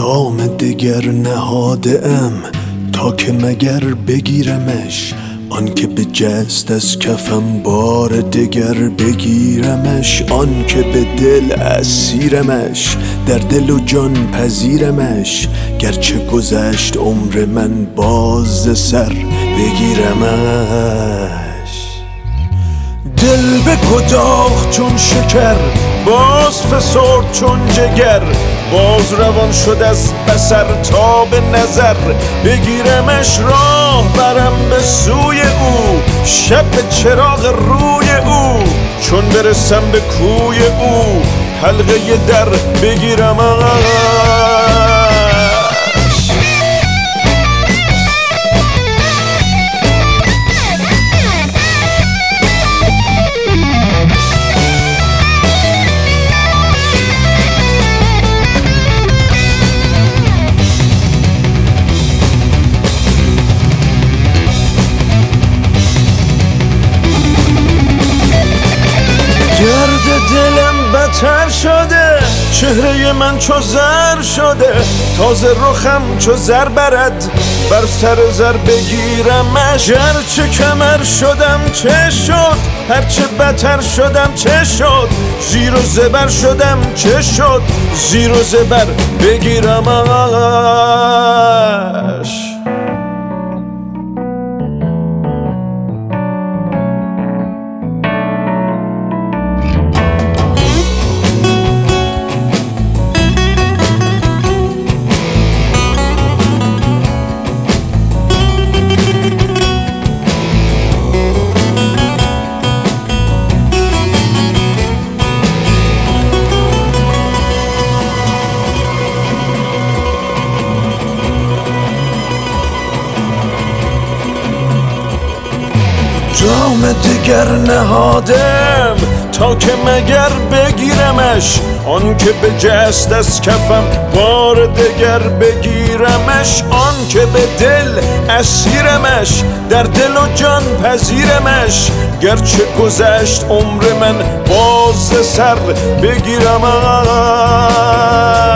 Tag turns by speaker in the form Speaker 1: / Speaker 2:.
Speaker 1: جام دگر نهادم تا که مگر بگیرمش، آن که به جست از کفم بار دگر بگیرمش، آن که به دل اسیرمش در دل و جان پذیرمش، گرچه گذشت عمر من باز سر بگیرمش. دل به کداخ چون شکر باز فسرد چون جگر، باز روان شد از بصر تا به نظر بگیرمش. راه برم به سوی او شب به چراغ روی او، چون برسم به کوی او حلقه در بگیرمش. گرد دلم بتر شده، چهره من چو زر شده، تازه رخم چو زر برد بر سر زر بگیرمش. گرچه کمر شدم چه شد، هرچه بتر شدم چه شد، زیر و زبر شدم چه شد، زیر و زبر بگیرمش. جام دگر نهادم تا که مگر بگیرمش، آن که به جست از کفم بار دگر بگیرمش، آن که به دل اسیرمش در دل و جان پذیرمش، گرچه گذشت عمر من باز سر بگیرمش.